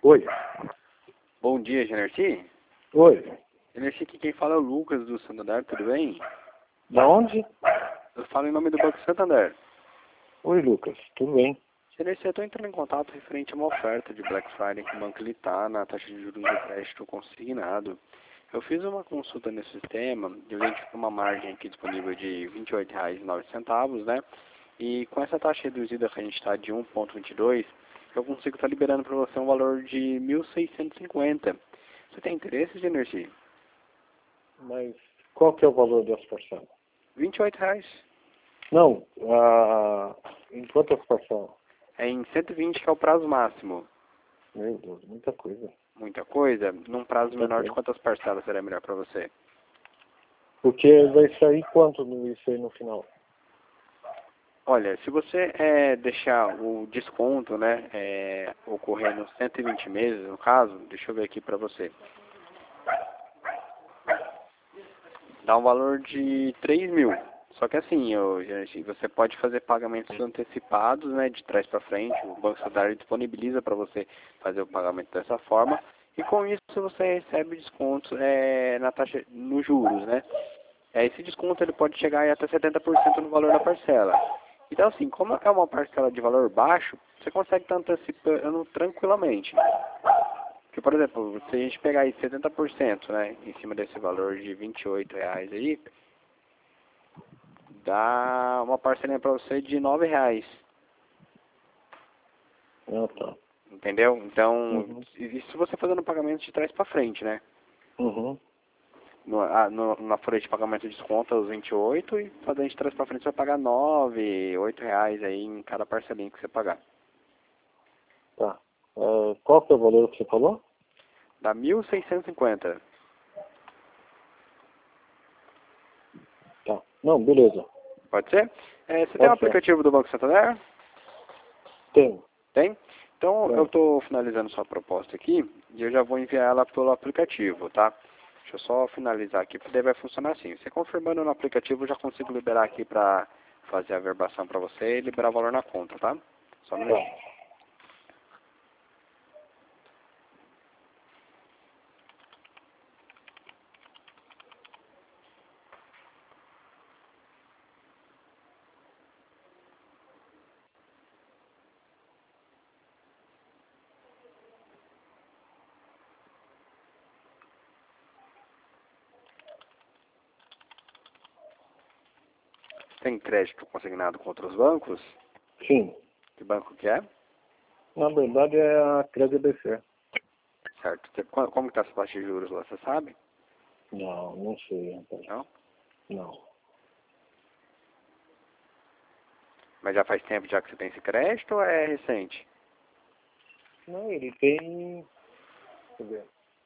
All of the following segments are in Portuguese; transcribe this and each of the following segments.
Oi. Bom dia, Generci. Oi. Generci, aqui quem fala é o Lucas do Santander, tudo bem? Da onde? Eu falo em nome do Banco Santander. Oi, Lucas. Tudo bem? Generci, eu estou entrando em contato referente a uma oferta de Black Friday que o banco ele tá na taxa de juros do crédito consignado. Eu fiz uma consulta nesse sistema, eu identifiquei uma margem aqui disponível de R$ 28,09, né? E com essa taxa reduzida que a gente está de 1,22, eu consigo estar liberando para você um valor de 1.650. Você tem interesse, Generci? Mas qual que é o valor das parcelas? R$ 28. Não, em quantas parcelas? É em 120 que é o prazo máximo. Meu Deus, muita coisa. Muita coisa? Num prazo Muita menor de coisa. quantas parcelas será melhor para você? Porque vai sair quanto isso aí no final? Olha, se você deixar o desconto, né, ocorrer nos 120 meses, no caso, deixa eu ver aqui para você. Dá um valor de 3 mil. Só que assim, gente, você pode fazer pagamentos antecipados, né, de trás para frente. O Banco Santander disponibiliza para você fazer o pagamento dessa forma. E com isso você recebe descontos na taxa, nos juros, né? Esse desconto ele pode chegar aí até 70% no valor da parcela. Então assim, como é uma parcela de valor baixo, você consegue estar antecipando tranquilamente. Porque, por exemplo, se a gente pegar aí 70%, né, em cima desse valor de R$ 28 aí, dá uma parcelinha para você de R$ 9. Ah, tá. Entendeu? Então, Uhum. isso você fazendo pagamento de trás para frente, né? Uhum. Na folha de pagamento desconta os 28 e fazendo de trás para frente você vai pagar 9, 8 reais aí em cada parcelinha que você pagar. Tá. Qual que é o valor que você falou? Dá 1.650. Tá. Não, beleza. Pode ser? Você tem um Pode ser. aplicativo do Banco Santander? Tem. Tem? Então eu Tem. estou finalizando sua proposta aqui e eu já vou enviar ela pelo aplicativo, tá? Deixa eu só finalizar aqui, porque daí vai funcionar assim. Você confirmando no aplicativo, eu já consigo liberar aqui para fazer a verbação para você e liberar o valor na conta, tá? Só um minutinho. Tá. Tem crédito consignado com outros bancos? Sim. Que banco que é? Na verdade é a Crédito BC. Certo. Como que está essa taxa de juros lá, você sabe? Não, não sei, rapaz. Não? Não. Mas já faz tempo já que você tem esse crédito ou é recente? Não, ele tem, deixa eu ver,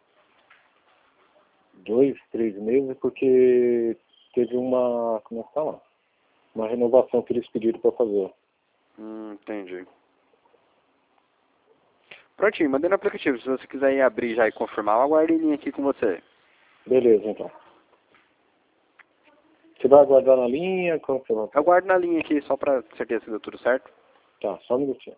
2, 3 meses, porque teve uma, como é que fala? Uma renovação que eles pediram para fazer. Entendi. Prontinho, mandei no aplicativo. Se você quiser ir abrir já e confirmar, eu aguardo em linha aqui com você. Beleza, então. Você vai aguardar na linha? Como você vai? Eu aguardo na linha aqui só pra certeza que deu tudo certo. Tá, só um minutinho.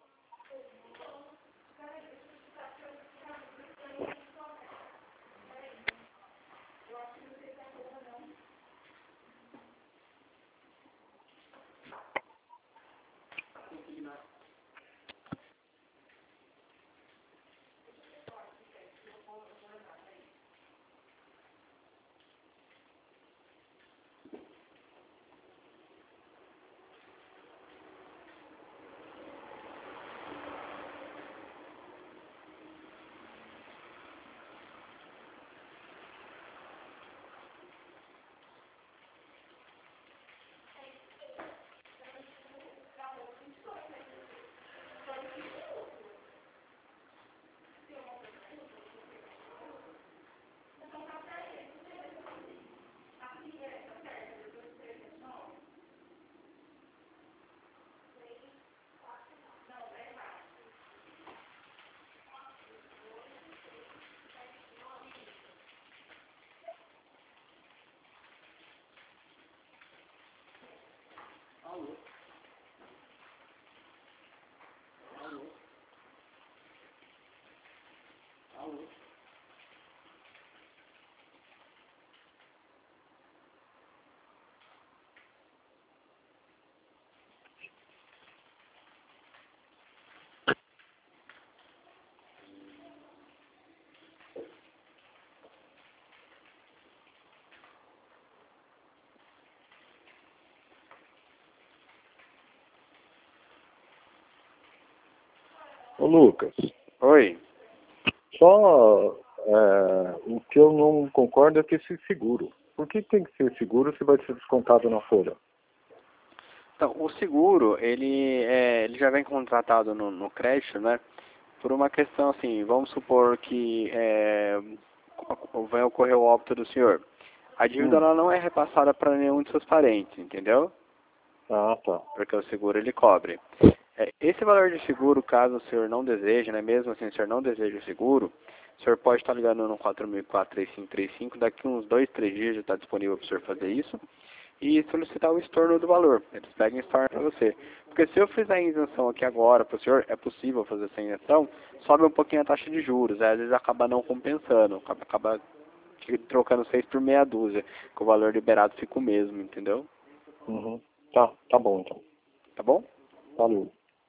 Ô Lucas, Oi. só o que eu não concordo é que esse seguro. Por que tem que ser seguro se vai ser descontado na folha? Então, o seguro, ele já vem contratado no crédito, né? Por uma questão assim, vamos supor que vai ocorrer o óbito do senhor. A dívida ela não é repassada para nenhum de seus parentes, entendeu? Ah, tá. Porque o seguro ele cobre. Esse valor de seguro, caso o senhor não deseje, né? Mesmo assim, o senhor não deseja o seguro, o senhor pode estar ligando no 4004-3535, daqui uns 2, 3 dias já está disponível para o senhor fazer isso, e solicitar o estorno do valor. Eles pegam e estornam para você. Porque se eu fizer a isenção aqui agora para o senhor, é possível fazer essa isenção, sobe um pouquinho a taxa de juros, às vezes acaba não compensando, acaba trocando 6 por meia dúzia, que o valor liberado fica o mesmo, entendeu? Uhum. Tá bom então. Tá bom? Valeu.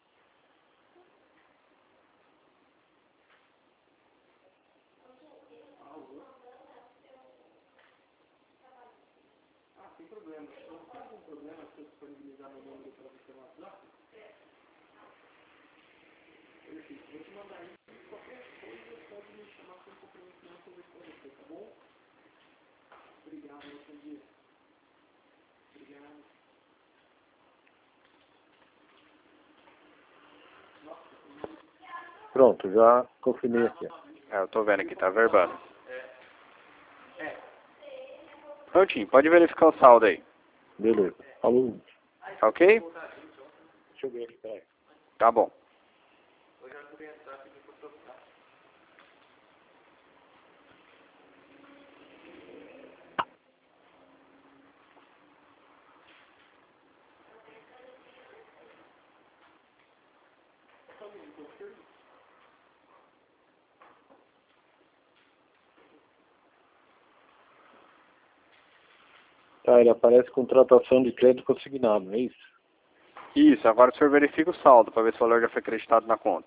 Pronto, já confirmei aqui. Eu tô vendo aqui, tá verbando. Prontinho, pode verificar o saldo aí. Beleza. Falou. Tá ok? Deixa eu ver aqui, peraí. Tá bom. Tá, ele aparece contratação de crédito consignado, é isso? Isso, agora o senhor verifica o saldo para ver se o valor já foi acreditado na conta.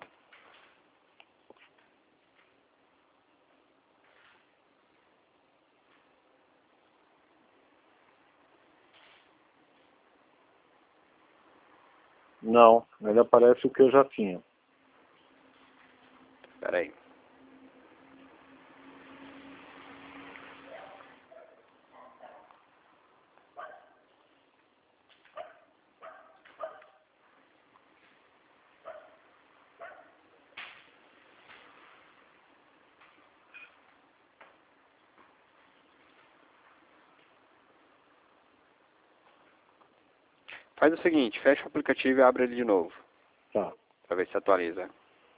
Não, ele aparece o que eu já tinha. Espera aí. Faz o seguinte, fecha o aplicativo e abre ele de novo, Tá. para ver se atualiza.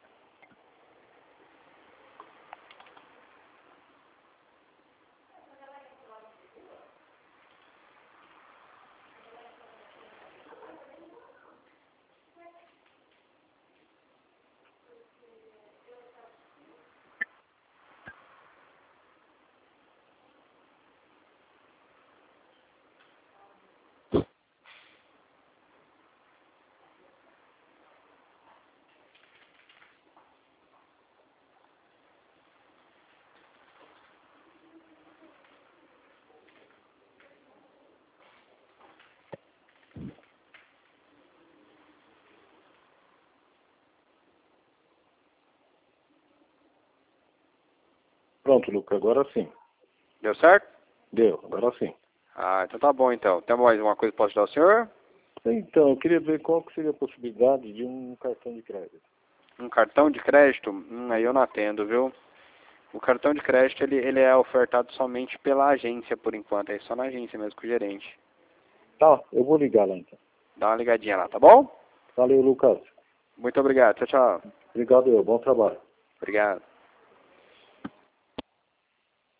Pronto, Luca, agora sim. Deu certo? Deu, agora sim. Ah, então tá bom então. Tem mais uma coisa que posso dar ao senhor? Então, eu queria ver qual que seria a possibilidade de um cartão de crédito. Um cartão de crédito? Aí eu não atendo, viu? O cartão de crédito ele é ofertado somente pela agência por enquanto, é só na agência mesmo com o gerente. Tá, eu vou ligar lá então. Dá uma ligadinha lá, tá bom? Valeu, Lucas. Muito obrigado, tchau, tchau. Obrigado, bom trabalho. Obrigado.